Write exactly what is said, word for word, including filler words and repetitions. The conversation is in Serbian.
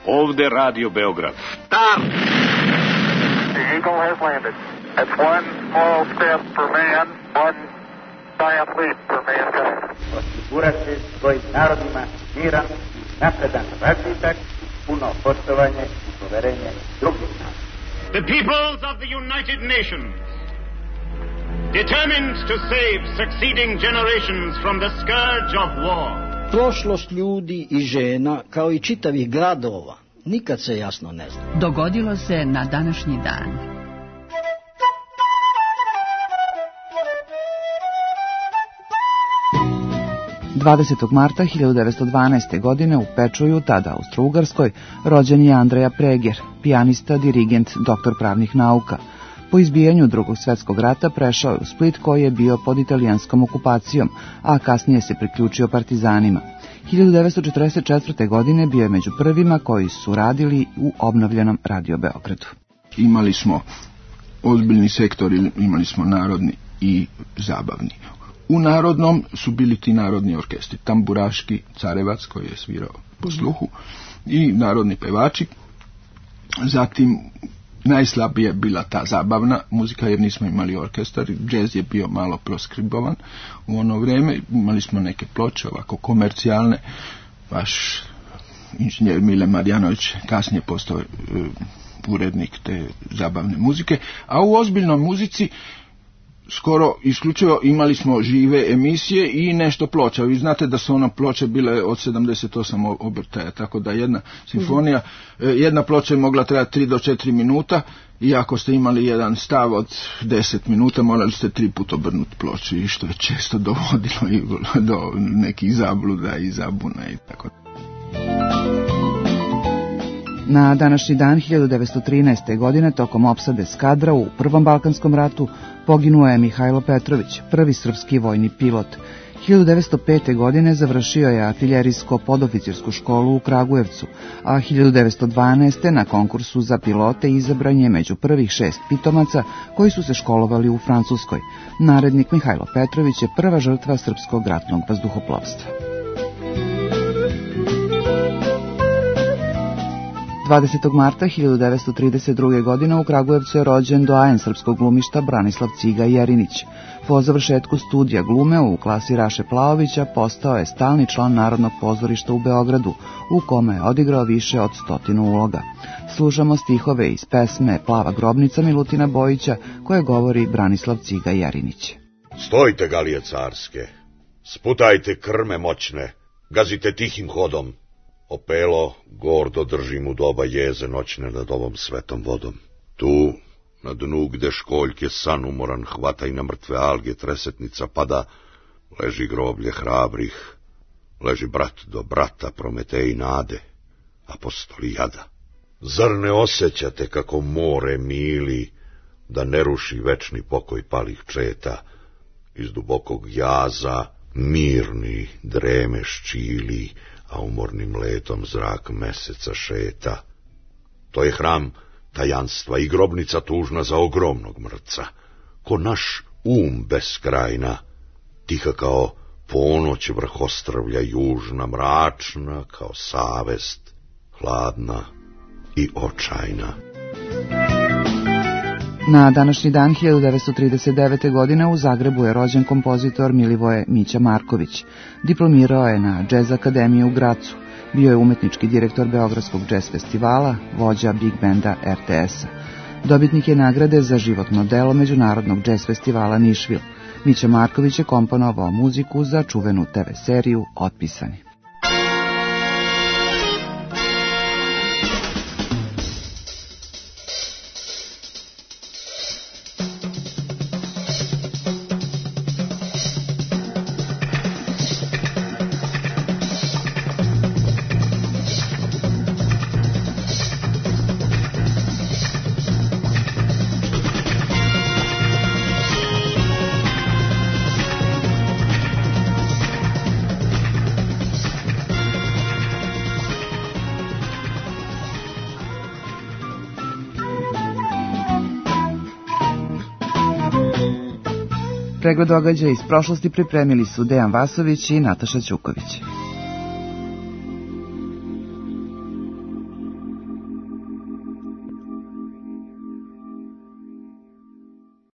Ovde Radio Beograd. Start! The Eagle has landed. That's one small step for man, one giant leap for mankind. Osigurati svojim narodima miran, napredan razvitak, puno poštovanje i poverenje drugih naroda. The peoples of the United Nations, determined to save succeeding generations from the scourge of war. Prošlost ljudi i žena, kao i čitavih gradova, nikad se jasno ne zna. Dogodilo se na današnji dan. dvadesetog marta hiljadu devetsto dvanaeste. godine u Pečuju, tada Austro-Ugarskoj, rođen je Andreja Preger, pijanista, dirigent, doktor pravnih nauka. Po izbijanju Drugog svjetskog rata prešao je u Split koji je bio pod italijanskom okupacijom, a kasnije se priključio partizanima. hiljadu devetsto četrdeset četvrte. godine bio je među prvima koji su radili u obnovljenom Radio Beogradu. Imali smo ozbiljni sektor, imali smo narodni i zabavni. U narodnom su bili ti narodni orkestri, tamburaški Carevac koji je svirao po sluhu i narodni pevači. Zatim najslabije bila ta zabavna muzika jer nismo imali orkestar, džez je bio malo proskribovan u ono vrijeme, imali smo neke ploče ovako komercijalne, vaš inženjer Mile Marjanović kasnije postao uh, urednik te zabavne muzike, a u ozbiljnoj muzici skoro isključivo imali smo žive emisije i nešto ploča. Vi znate da su ona ploče bile od sedamdeset osam obrtaja, tako da jedna simfonija, jedna ploča je mogla trajati tri do četiri minuta i ako ste imali jedan stav od deset minuta, morali ste tri put obrnuti ploču i što je često dovodilo i do nekih zabluda i zabuna i tako. Na današnji dan hiljadu devetsto trinaeste. godine tokom opsade Skadra u Prvom Balkanskom ratu poginuo je Mihajlo Petrović, prvi srpski vojni pilot. hiljadu devetsto pete. godine završio je artiljerijsko podoficirsku školu u Kragujevcu, a hiljadu devetsto dvanaeste. na konkursu za pilote izabran je među prvih šest pitomaca koji su se školovali u Francuskoj. Narednik Mihajlo Petrović je prva žrtva srpskog ratnog vazduhoplovstva. dvadesetog marta hiljadu devetsto trideset druge. godine u Kragujevcu je rođen doajen srpskog glumišta Branislav Ciga Jerinić. Po završetku studija glume u klasi Raše Plaovića postao je stalni član Narodnog pozorišta u Beogradu, u kome je odigrao više od stotinu uloga. Slušamo stihove iz pesme Plava grobnica Milutina Bojića koje govori Branislav Ciga Jerinić. Stojte, galije carske, sputajte krme moćne, gazite tihim hodom. Opelo gordo držim u doba jeze noćne nad ovom svetom vodom. Tu, na dnu gde školjke san umoran hvata i na mrtve alge tresetnica pada, leži groblje hrabrih, leži brat do brata Prometej nade, apostoli jada. Zar ne osjećate kako more mili, da ne ruši večni pokoj palih četa, iz dubokog jaza mirni dreme ščili, a umornim letom zrak meseca šeta. To je hram tajanstva i grobnica tužna za ogromnog mrca, ko naš um beskrajna, tiha kao ponoć vrhostrvlja južna, mračna kao savest, hladna i očajna. Na današnji dan hiljadu devetsto trideset devete. godine u Zagrebu je rođen kompozitor Milivoje Mića Marković. Diplomirao je na Džez akademiji u Gracu. Bio je umetnički direktor Beogradskog džez festivala, vođa Big Benda er te es-a. Dobitnik je nagrade za životno delo Međunarodnog džez festivala Nišvil. Mića Marković je komponovao muziku za čuvenu te ve seriju Otpisani. Pregled događaja iz prošlosti pripremili su Dejan Vasović i Nataša Ćuković.